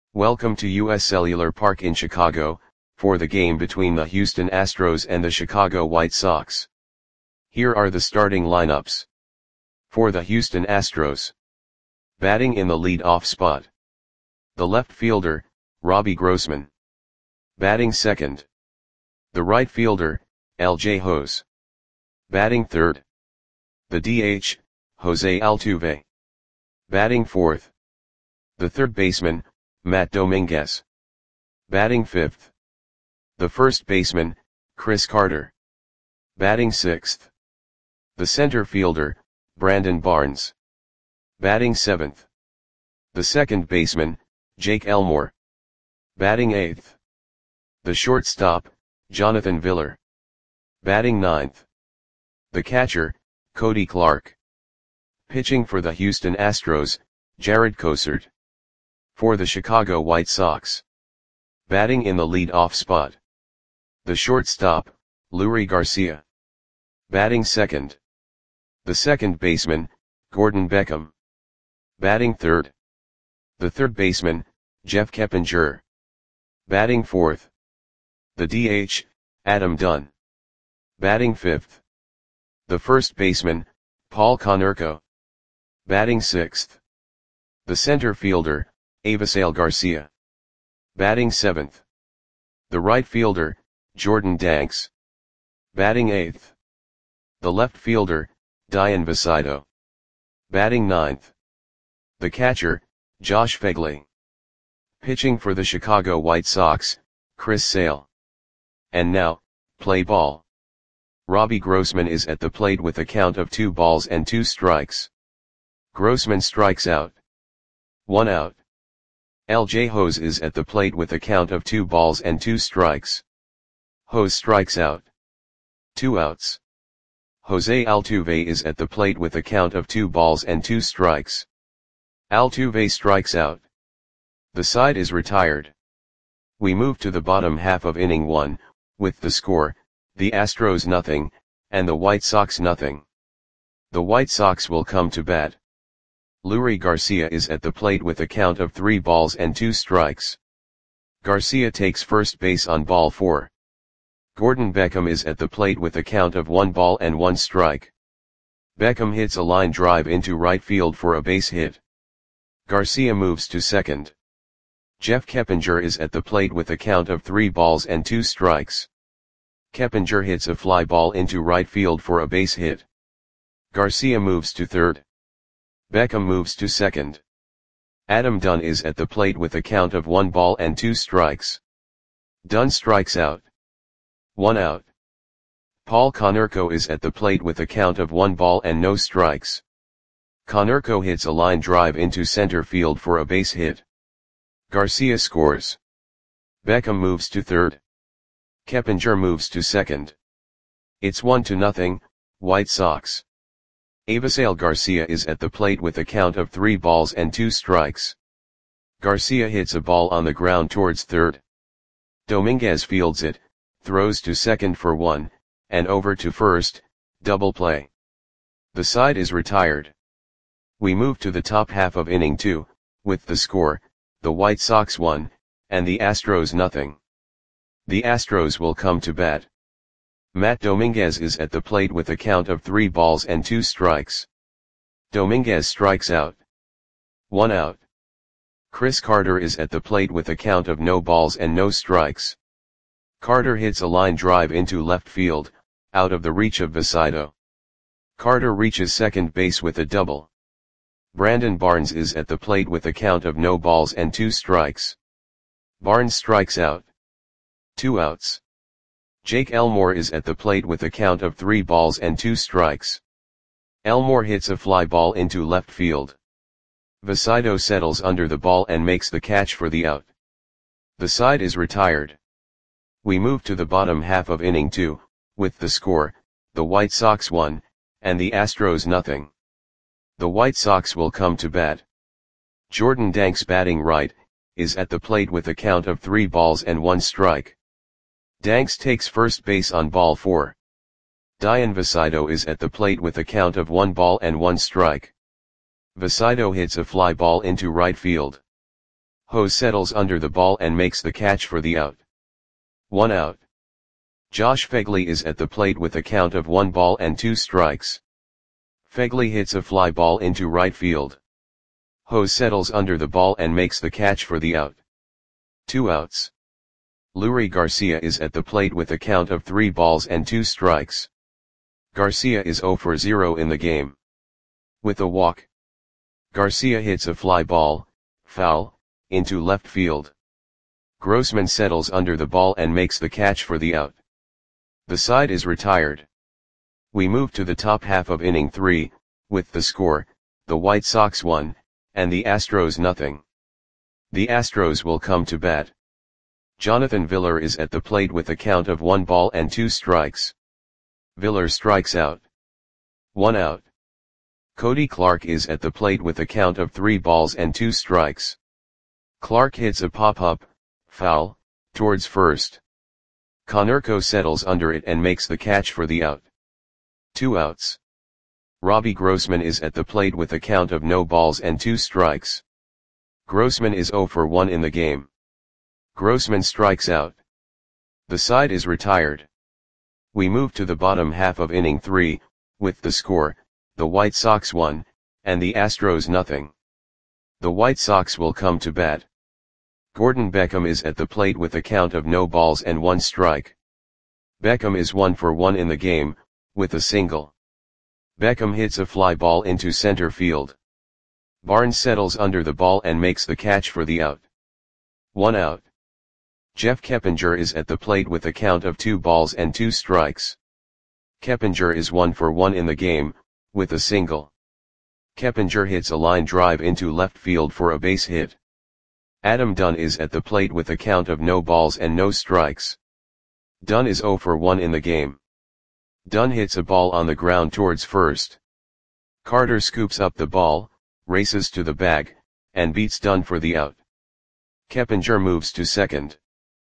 Welcome to US Cellular Park in Chicago, for the game between the Houston Astros and the Chicago White Sox. Here are the starting lineups. For the Houston Astros. Batting in the lead-off spot. The left fielder, Robbie Grossman. Batting second. The right fielder, LJ Hose. Batting third. The DH, Jose Altuve. Batting fourth. The third baseman, Matt Dominguez. Batting fifth. The first baseman, Chris Carter. Batting sixth. The center fielder, Brandon Barnes. Batting seventh. The second baseman, Jake Elmore. Batting eighth. The shortstop, Jonathan Villar. Batting ninth. The catcher, Cody Clark. Pitching for the Houston Astros, Jarred Cosart. For the Chicago White Sox. Batting in the lead-off spot. The shortstop, Leury Garcia. Batting second. The second baseman, Gordon Beckham. Batting third. The third baseman, Jeff Keppinger. Batting fourth. The DH, Adam Dunn. Batting fifth. The first baseman, Paul Konerko. Batting sixth. The center fielder, Avisail Garcia. Batting seventh. The right fielder, Jordan Danks. Batting eighth. The left fielder, Dian Visito. Batting ninth. The catcher, Josh Phegley. Pitching for the Chicago White Sox, Chris Sale. And now, play ball. Robbie Grossman is at the plate with a count of 2 balls and 2 strikes. Grossman strikes out. 1 out. LJ Hose is at the plate with a count of 2 balls and 2 strikes. Hose strikes out. 2 outs. Jose Altuve is at the plate with a count of 2 balls and 2 strikes. Altuve strikes out. The side is retired. We move to the bottom half of inning 1, with the score, the Astros nothing, and the White Sox nothing. The White Sox will come to bat. Leury Garcia is at the plate with a count of 3 balls and 2 strikes. Garcia takes first base on ball 4. Gordon Beckham is at the plate with a count of 1 ball and 1 strike. Beckham hits a line drive into right field for a base hit. Garcia moves to second. Jeff Keppinger is at the plate with a count of 3 balls and 2 strikes. Keppinger hits a fly ball into right field for a base hit. Garcia moves to third. Beckham moves to second. Adam Dunn is at the plate with a count of 1 ball and 2 strikes. Dunn strikes out. 1 out. Paul Konerko is at the plate with a count of 1 ball and no strikes. Konerko hits a line drive into center field for a base hit. Garcia scores. Beckham moves to third. Keppinger moves to second. It's 1-0, White Sox. Avisail Garcia is at the plate with a count of 3 balls and 2 strikes. Garcia hits a ball on the ground towards third. Dominguez fields it, throws to second for 1, and over to first, double play. The side is retired. We move to the top half of inning 2, with the score, the White Sox 1, and the Astros nothing. The Astros will come to bat. Matt Dominguez is at the plate with a count of 3 balls and 2 strikes. Dominguez strikes out. 1 out. Chris Carter is at the plate with a count of no balls and no strikes. Carter hits a line drive into left field, out of the reach of Visito. Carter reaches second base with a double. Brandon Barnes is at the plate with a count of no balls and 2 strikes. Barnes strikes out. 2 outs. Jake Elmore is at the plate with a count of 3 balls and 2 strikes. Elmore hits a fly ball into left field. Visito settles under the ball and makes the catch for the out. The side is retired. We move to the bottom half of inning 2, with the score, the White Sox 1, and the Astros nothing. The White Sox will come to bat. Jordan Danks batting right, is at the plate with a count of 3 balls and 1 strike. Danks takes first base on ball 4. Dian Visito is at the plate with a count of 1 ball and 1 strike. Visito hits a fly ball into right field. Hose settles under the ball and makes the catch for the out. 1 out. Josh Phegley is at the plate with a count of 1 ball and 2 strikes. Phegley hits a fly ball into right field. Hose settles under the ball and makes the catch for the out. 2 outs. Leury Garcia is at the plate with a count of 3 balls and 2 strikes. Garcia is 0 for 0 in the game. With a walk, Garcia hits a fly ball, foul, into left field. Grossman settles under the ball and makes the catch for the out. The side is retired. We move to the top half of inning 3, with the score, the White Sox 1, and the Astros nothing. The Astros will come to bat. Jonathan Villar is at the plate with a count of 1 ball and 2 strikes. Villar strikes out. 1 out. Cody Clark is at the plate with a count of 3 balls and 2 strikes. Clark hits a pop-up, foul, towards first. Konerko settles under it and makes the catch for the out. 2 outs. Robbie Grossman is at the plate with a count of no balls and 2 strikes. Grossman is 0 for 1 in the game. Grossman strikes out. The side is retired. We move to the bottom half of inning 3, with the score, the White Sox 1, and the Astros nothing. The White Sox will come to bat. Gordon Beckham is at the plate with a count of no balls and 1 strike. Beckham is 1 for 1 in the game, with a single. Beckham hits a fly ball into center field. Barnes settles under the ball and makes the catch for the out. 1 out. Jeff Keppinger is at the plate with a count of 2 balls and 2 strikes. Keppinger is 1 for 1 in the game, with a single. Keppinger hits a line drive into left field for a base hit. Adam Dunn is at the plate with a count of no balls and no strikes. Dunn is 0 for 1 in the game. Dunn hits a ball on the ground towards first. Carter scoops up the ball, races to the bag, and beats Dunn for the out. Keppinger moves to second.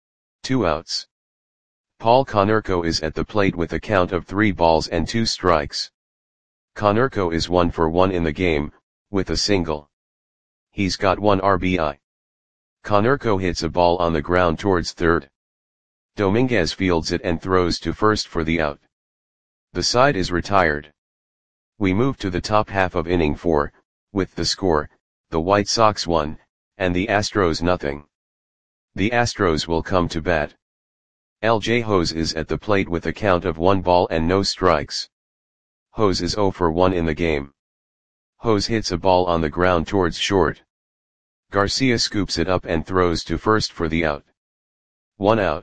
2 outs. Paul Konerko is at the plate with a count of 3 balls and 2 strikes. Konerko is 1 for 1 in the game, with a single. He's got 1 RBI. Konerko hits a ball on the ground towards third. Dominguez fields it and throws to first for the out. The side is retired. We move to the top half of inning 4, with the score, the White Sox 1, and the Astros nothing. The Astros will come to bat. L.J. Hose is at the plate with a count of 1 ball and no strikes. Hose is 0 for 1 in the game. Hose hits a ball on the ground towards short. Garcia scoops it up and throws to first for the out. 1 out.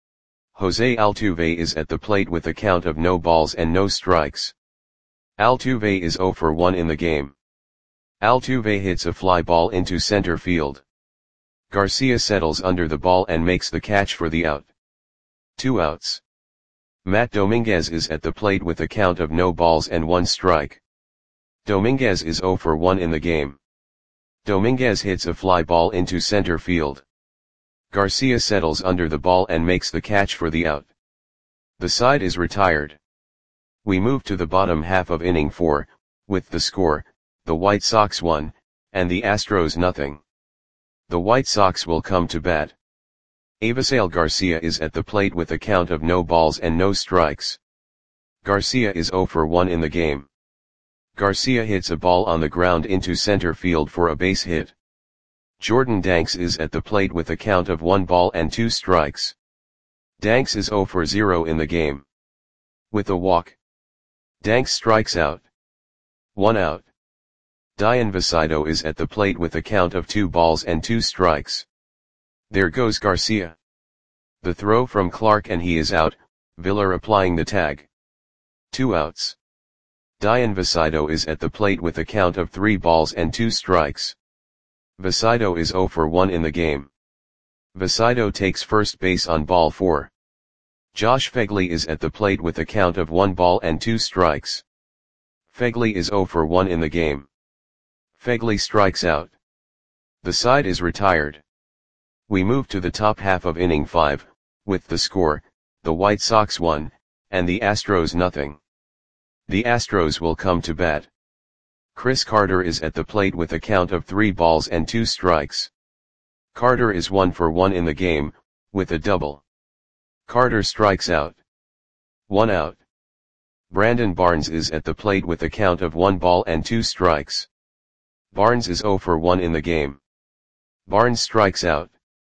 Jose Altuve is at the plate with a count of no balls and no strikes. Altuve is 0 for 1 in the game. Altuve hits a fly ball into center field. Garcia settles under the ball and makes the catch for the out. 2 outs. Matt Dominguez is at the plate with a count of no balls and 1 strike. Dominguez is 0 for 1 in the game. Dominguez hits a fly ball into center field. Garcia settles under the ball and makes the catch for the out. The side is retired. We move to the bottom half of inning 4, with the score, the White Sox 1, and the Astros nothing. The White Sox will come to bat. Avisail Garcia is at the plate with a count of no balls and no strikes. Garcia is 0 for 1 in the game. Garcia hits a ball on the ground into center field for a base hit. Jordan Danks is at the plate with a count of 1 ball and 2 strikes. Danks is 0 for 0 in the game. With a walk, Danks strikes out. 1 out. Dian Visito is at the plate with a count of 2 balls and 2 strikes. There goes Garcia. The throw from Clark and he is out, Villar applying the tag. 2 outs. Dian Visito is at the plate with a count of 3 balls and 2 strikes. Visito is 0 for 1 in the game. Visito takes first base on ball 4. Josh Phegley is at the plate with a count of 1 ball and 2 strikes. Phegley is 0 for 1 in the game. Phegley strikes out. The side is retired. We move to the top half of inning 5, with the score, the White Sox 1, and the Astros nothing. The Astros will come to bat. Chris Carter is at the plate with a count of 3 balls and 2 strikes. Carter is 1 for 1 in the game, with a double. Carter strikes out. 1 out. Brandon Barnes is at the plate with a count of 1 ball and 2 strikes. Barnes is 0 for 1 in the game. Barnes strikes out.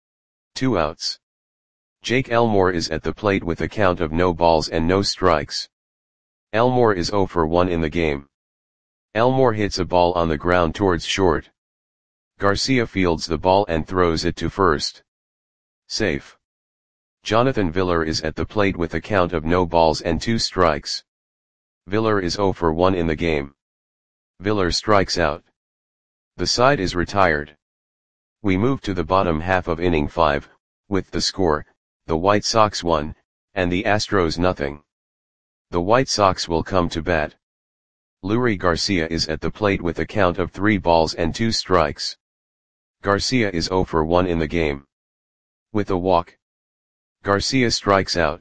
2 outs. Jake Elmore is at the plate with a count of no balls and no strikes. Elmore is 0 for 1 in the game. Elmore hits a ball on the ground towards short. Garcia fields the ball and throws it to first. Safe. Jonathan Villar is at the plate with a count of no balls and 2 strikes. Villar is 0 for 1 in the game. Villar strikes out. The side is retired. We move to the bottom half of inning 5, with the score, the White Sox 1, and the Astros nothing. The White Sox will come to bat. Leury Garcia is at the plate with a count of 3 balls and 2 strikes. Garcia is 0 for 1 in the game. With a walk, Garcia strikes out.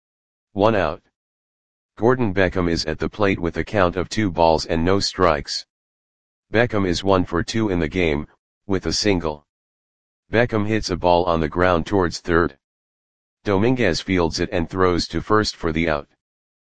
1 out. Gordon Beckham is at the plate with a count of 2 balls and no strikes. Beckham is 1 for 2 in the game, with a single. Beckham hits a ball on the ground towards third. Dominguez fields it and throws to first for the out.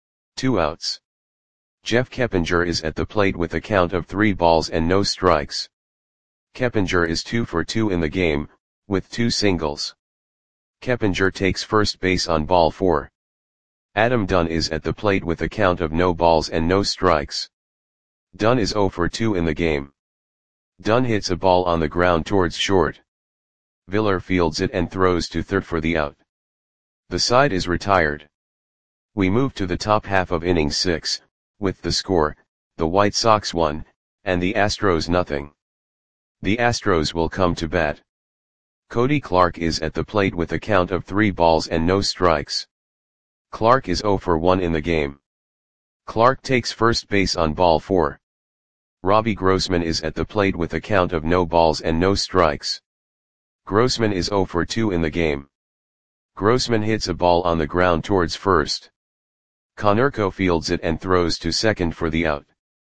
2 outs. Jeff Keppinger is at the plate with a count of 3 balls and no strikes. Keppinger is 2 for 2 in the game, with 2 singles. Keppinger takes first base on ball 4. Adam Dunn is at the plate with a count of no balls and no strikes. Dunn is 0 for 2 in the game. Dunn hits a ball on the ground towards short. Villar fields it and throws to third for the out. The side is retired. We move to the top half of inning 6, with the score, the White Sox 1, and the Astros nothing. The Astros will come to bat. Cody Clark is at the plate with a count of 3 balls and no strikes. Clark is 0 for 1 in the game. Clark takes first base on ball 4. Robbie Grossman is at the plate with a count of no balls and no strikes. Grossman is 0 for 2 in the game. Grossman hits a ball on the ground towards first. Konerko fields it and throws to second for the out.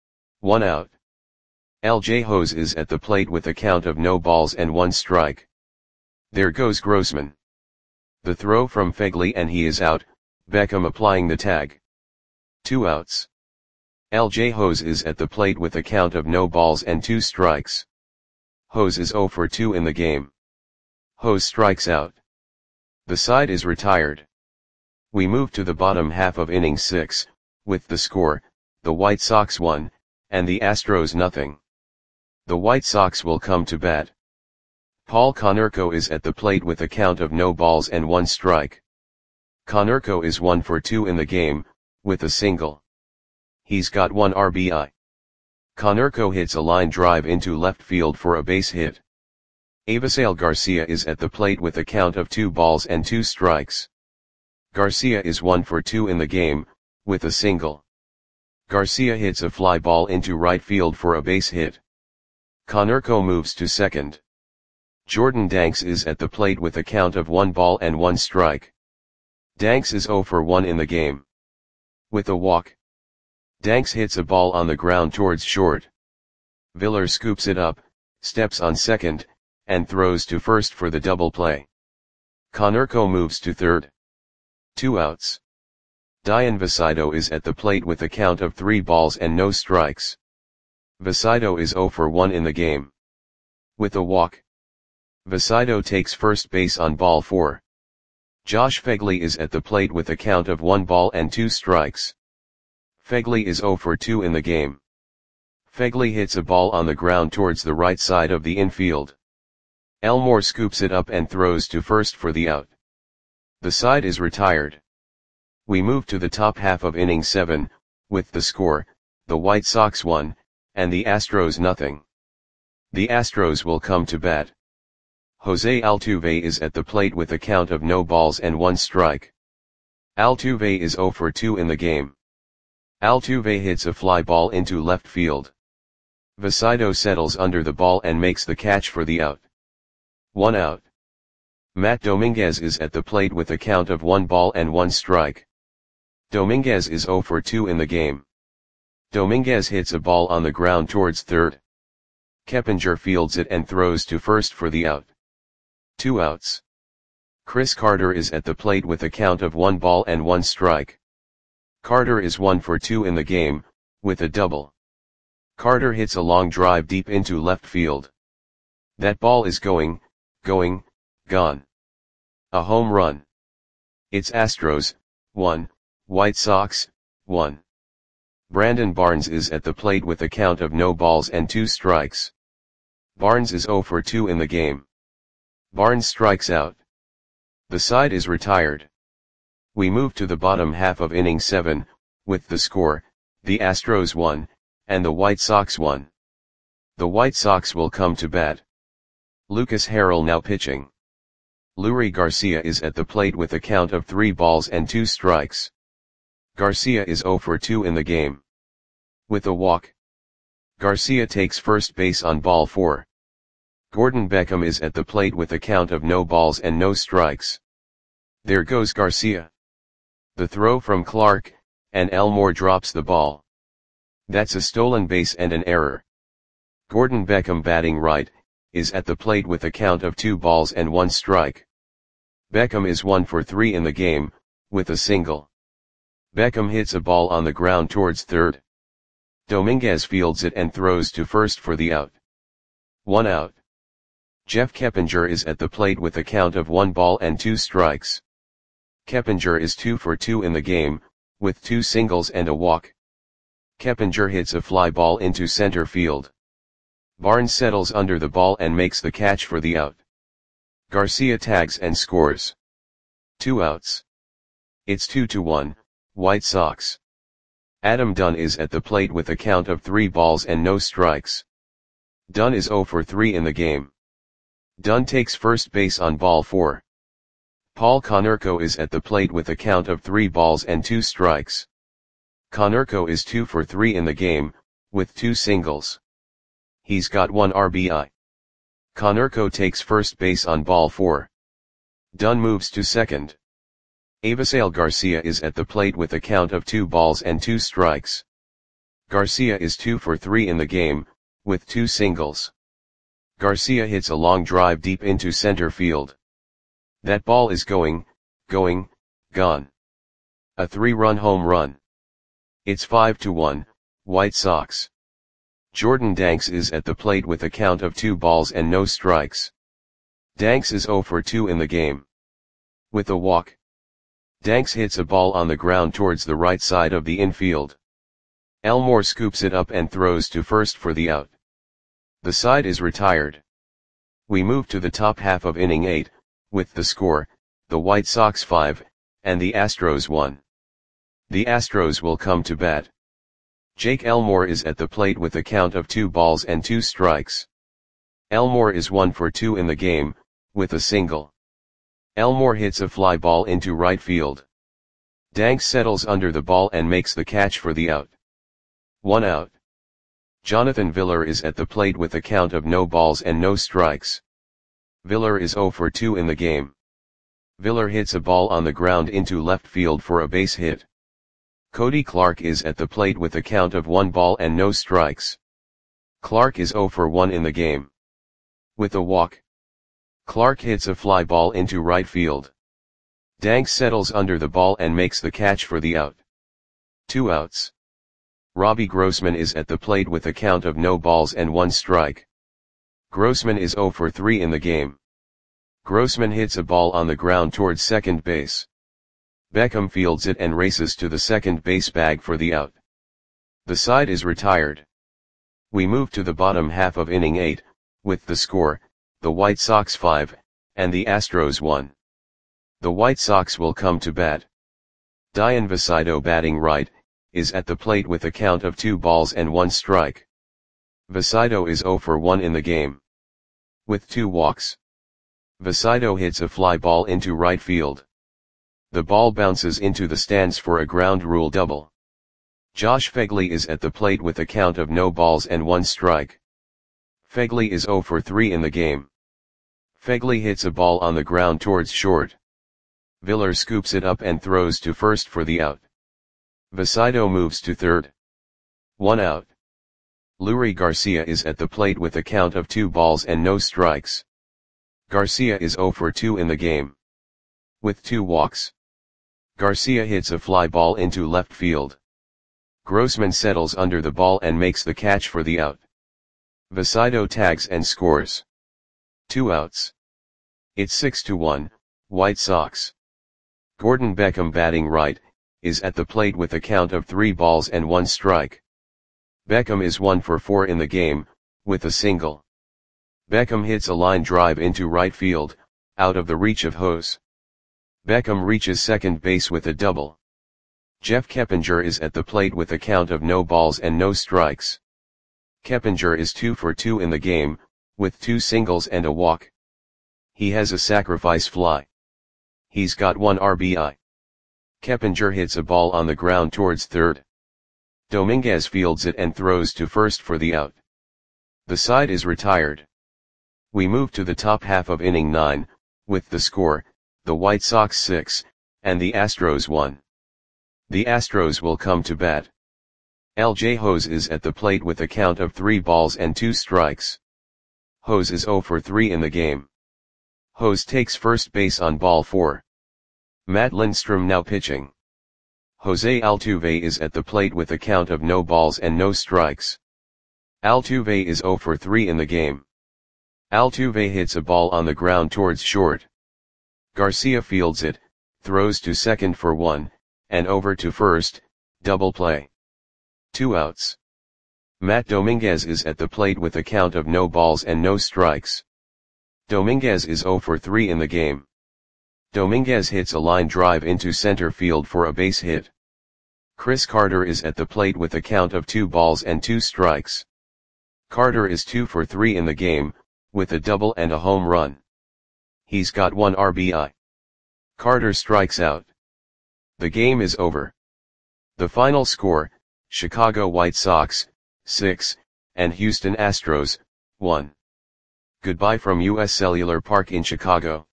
1 out. L.J. Hose is at the plate with a count of no balls and 1 strike. There goes Grossman. The throw from Fegley and he is out, Beckham applying the tag. 2 outs. L.J. Hose is at the plate with a count of no balls and 2 strikes. Hose is 0 for 2 in the game. Hose strikes out. The side is retired. We move to the bottom half of inning 6, with the score, the White Sox 1, and the Astros nothing. The White Sox will come to bat. Paul Konerko is at the plate with a count of no balls and 1 strike. Konerko is 1 for 2 in the game, with a single. He's got 1 RBI. Konerko hits a line drive into left field for a base hit. Avisail Garcia is at the plate with a count of 2 balls and 2 strikes. Garcia is 1 for 2 in the game, with a single. Garcia hits a fly ball into right field for a base hit. Konerko moves to second. Jordan Danks is at the plate with a count of 1 ball and 1 strike. Danks is 0 for 1 in the game. With a walk, Danks hits a ball on the ground towards short. Villar scoops it up, steps on second, and throws to first for the double play. Konerko moves to third. 2 outs. Dian Visaido is at the plate with a count of 3 balls and no strikes. Visaido is 0 for 1 in the game. With a walk, Visaido takes first base on ball 4. Josh Fegley is at the plate with a count of 1 ball and 2 strikes. Fegley is 0 for 2 in the game. Fegley hits a ball on the ground towards the right side of the infield. Elmore scoops it up and throws to first for the out. The side is retired. We move to the top half of inning 7, with the score, the White Sox 1, and the Astros nothing. The Astros will come to bat. Jose Altuve is at the plate with a count of no balls and 1 strike. Altuve is 0 for 2 in the game. Altuve hits a fly ball into left field. Visaido settles under the ball and makes the catch for the out. 1 out. Matt Dominguez is at the plate with a count of 1 ball and 1 strike. Dominguez is 0 for 2 in the game. Dominguez hits a ball on the ground towards third. Keppinger fields it and throws to first for the out. 2 outs. Chris Carter is at the plate with a count of 1 ball and 1 strike. Carter is 1 for 2 in the game, with a double. Carter hits a long drive deep into left field. That ball is going, gone. A home run. It's Astros, 1, White Sox, 1. Brandon Barnes is at the plate with a count of no balls and 2 strikes. Barnes is 0 for 2 in the game. Barnes strikes out. The side is retired. We move to the bottom half of inning 7, with the score, the Astros 1, and the White Sox 1. The White Sox will come to bat. Lucas Harrell now pitching. Leury Garcia is at the plate with a count of 3 balls and 2 strikes. Garcia is 0 for 2 in the game. With a walk. Garcia takes first base on ball 4. Gordon Beckham is at the plate with a count of no balls and no strikes. There goes Garcia. The throw from Clark, and Elmore drops the ball. That's a stolen base and an error. Gordon Beckham, batting right, is at the plate with a count of 2 balls and 1 strike. Beckham is 1 for 3 in the game, with a single. Beckham hits a ball on the ground towards third. Dominguez fields it and throws to first for the out. 1 out. Jeff Keppinger is at the plate with a count of 1 ball and 2 strikes. Keppinger is 2 for 2 in the game, with 2 singles and a walk. Keppinger hits a fly ball into center field. Barnes settles under the ball and makes the catch for the out. Garcia tags and scores. 2 outs. It's 2-1, White Sox. Adam Dunn is at the plate with a count of 3 balls and no strikes. Dunn is 0 for 3 in the game. Dunn takes first base on ball 4. Paul Konerko is at the plate with a count of 3 balls and 2 strikes. Konerko is 2 for 3 in the game, with 2 singles. He's got 1 RBI. Konerko takes first base on ball 4. Dunn moves to second. Avisail Garcia is at the plate with a count of 2 balls and 2 strikes. Garcia is 2 for 3 in the game, with 2 singles. Garcia hits a long drive deep into center field. That ball is going, gone. A 3-run home run. It's 5-1, White Sox. Jordan Danks is at the plate with a count of 2 balls and no strikes. Danks is 0 for 2 in the game. With a walk. Danks hits a ball on the ground towards the right side of the infield. Elmore scoops it up and throws to first for the out. The side is retired. We move to the top half of inning 8, with the score, the White Sox 5, and the Astros 1. The Astros will come to bat. Jake Elmore is at the plate with a count of 2 balls and 2 strikes. Elmore is 1 for 2 in the game, with a single. Elmore hits a fly ball into right field. Danks settles under the ball and makes the catch for the out. 1 out. Jonathan Villar is at the plate with a count of no balls and no strikes. Villar is 0 for 2 in the game. Villar hits a ball on the ground into left field for a base hit. Cody Clark is at the plate with a count of 1 ball and no strikes. Clark is 0 for 1 in the game. With a walk. Clark hits a fly ball into right field. Danks settles under the ball and makes the catch for the out. 2 outs. Robbie Grossman is at the plate with a count of no balls and 1 strike. Grossman is 0 for 3 in the game. Grossman hits a ball on the ground towards second base. Beckham fields it and races to the second base bag for the out. The side is retired. We move to the bottom half of inning 8, with the score, the White Sox 5, and the Astros 1. The White Sox will come to bat. Dian Vasido, batting right, is at the plate with a count of 2 balls and 1 strike. Vasido is 0 for 1 in the game. With 2 walks. Vasido hits a fly ball into right field. The ball bounces into the stands for a ground rule double. Josh Phegley is at the plate with a count of no balls and 1 strike. Phegley is 0 for 3 in the game. Phegley hits a ball on the ground towards short. Villar scoops it up and throws to first for the out. Vasido moves to third. 1 out. Leury Garcia is at the plate with a count of 2 balls and no strikes. Garcia is 0 for 2 in the game. With 2 walks. Garcia hits a fly ball into left field. Grossman settles under the ball and makes the catch for the out. Vasido tags and scores. 2 outs. It's 6-1, White Sox. Gordon Beckham, batting right, is at the plate with a count of 3 balls and 1 strike. Beckham is 1 for 4 in the game, with a single. Beckham hits a line drive into right field, out of the reach of Hose. Beckham reaches second base with a double. Jeff Keppinger is at the plate with a count of no balls and no strikes. Keppinger is 2 for 2 in the game, with 2 singles and a walk. He has a sacrifice fly. He's got 1 RBI. Keppinger hits a ball on the ground towards third. Dominguez fields it and throws to first for the out. The side is retired. We move to the top half of inning 9, with the score, the White Sox 6, and the Astros 1. The Astros will come to bat. LJ Hose is at the plate with a count of 3 balls and 2 strikes. Hose is 0 for 3 in the game. Hose takes first base on ball 4. Matt Lindstrom now pitching. Jose Altuve is at the plate with a count of no balls and no strikes. Altuve is 0 for 3 in the game. Altuve hits a ball on the ground towards short. Garcia fields it, throws to second for 1, and over to first, double play. 2 outs. Matt Dominguez is at the plate with a count of no balls and no strikes. Dominguez is 0 for 3 in the game. Dominguez hits a line drive into center field for a base hit. Chris Carter is at the plate with a count of 2 balls and 2 strikes. Carter is 2 for 3 in the game, with a double and a home run. He's got 1 RBI. Carter strikes out. The game is over. The final score, Chicago White Sox, 6, and Houston Astros, 1. Goodbye from US Cellular Park in Chicago.